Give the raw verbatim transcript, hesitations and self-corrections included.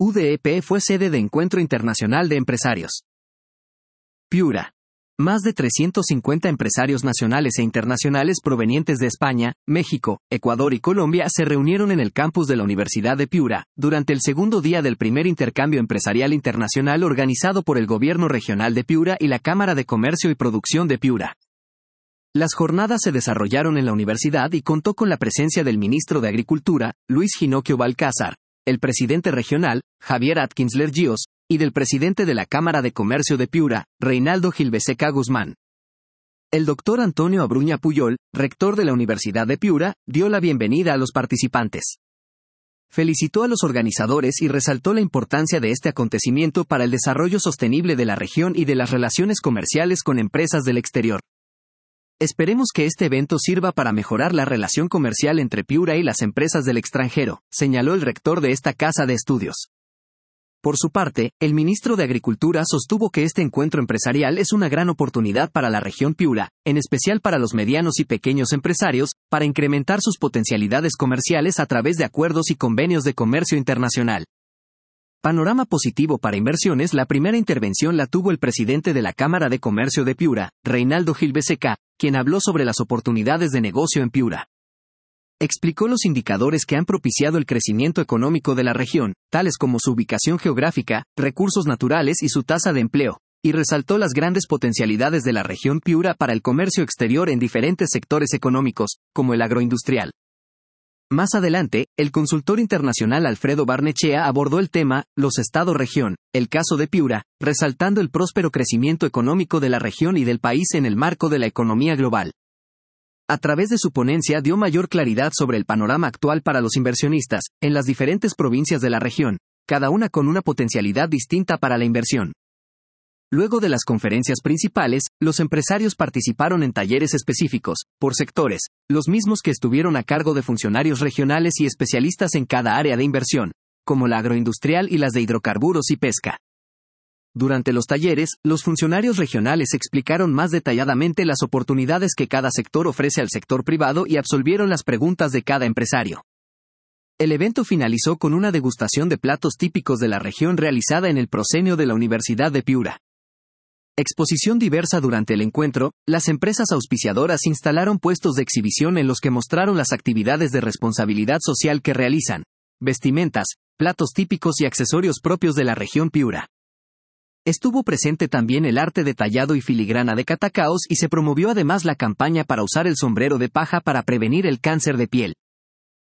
U D E P fue sede de Encuentro Internacional de Empresarios. Piura. Más de trescientos cincuenta empresarios nacionales e internacionales provenientes de España, México, Ecuador y Colombia se reunieron en el campus de la Universidad de Piura, durante el segundo día del primer intercambio empresarial internacional organizado por el Gobierno Regional de Piura y la Cámara de Comercio y Producción de Piura. Las jornadas se desarrollaron en la universidad y contó con la presencia del ministro de Agricultura, Luis Ginocchio Balcázar, el presidente regional, Javier Atkinsler Gios, y del presidente de la Cámara de Comercio de Piura, Reinaldo Gilbeseca Guzmán. El doctor Antonio Abruña Puyol, rector de la Universidad de Piura, dio la bienvenida a los participantes. Felicitó a los organizadores y resaltó la importancia de este acontecimiento para el desarrollo sostenible de la región y de las relaciones comerciales con empresas del exterior. Esperemos que este evento sirva para mejorar la relación comercial entre Piura y las empresas del extranjero, señaló el rector de esta casa de estudios. Por su parte, el ministro de Agricultura sostuvo que este encuentro empresarial es una gran oportunidad para la región Piura, en especial para los medianos y pequeños empresarios, para incrementar sus potencialidades comerciales a través de acuerdos y convenios de comercio internacional. Panorama positivo para inversiones. La primera intervención la tuvo el presidente de la Cámara de Comercio de Piura, Reinaldo Gilbeseca, quien habló sobre las oportunidades de negocio en Piura. Explicó los indicadores que han propiciado el crecimiento económico de la región, tales como su ubicación geográfica, recursos naturales y su tasa de empleo, y resaltó las grandes potencialidades de la región Piura para el comercio exterior en diferentes sectores económicos, como el agroindustrial. Más adelante, el consultor internacional Alfredo Barnechea abordó el tema, los Estados-región, el caso de Piura, resaltando el próspero crecimiento económico de la región y del país en el marco de la economía global. A través de su ponencia dio mayor claridad sobre el panorama actual para los inversionistas, en las diferentes provincias de la región, cada una con una potencialidad distinta para la inversión. Luego de las conferencias principales, los empresarios participaron en talleres específicos, por sectores, los mismos que estuvieron a cargo de funcionarios regionales y especialistas en cada área de inversión, como la agroindustrial y las de hidrocarburos y pesca. Durante los talleres, los funcionarios regionales explicaron más detalladamente las oportunidades que cada sector ofrece al sector privado y absolvieron las preguntas de cada empresario. El evento finalizó con una degustación de platos típicos de la región realizada en el proscenio de la Universidad de Piura. Exposición diversa. Durante el encuentro, las empresas auspiciadoras instalaron puestos de exhibición en los que mostraron las actividades de responsabilidad social que realizan, vestimentas, platos típicos y accesorios propios de la región Piura. Estuvo presente también el arte de tallado y filigrana de Catacaos y se promovió además la campaña para usar el sombrero de paja para prevenir el cáncer de piel.